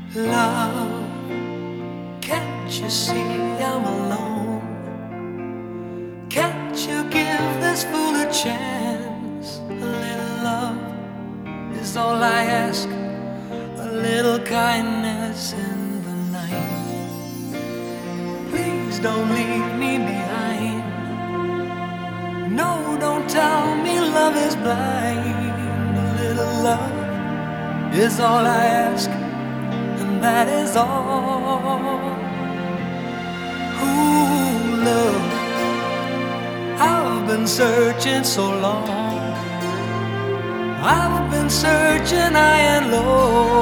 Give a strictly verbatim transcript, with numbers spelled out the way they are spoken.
Love, can't you see I'm alone? Can't you give this fool a chance? A little love is all I ask, a little kindness in the night. Please don't leave me behind. No, don't tell me love is blind. A little love is all I ask, and that is all. Ooh, love, I've been searching so long. I've been searching high and low.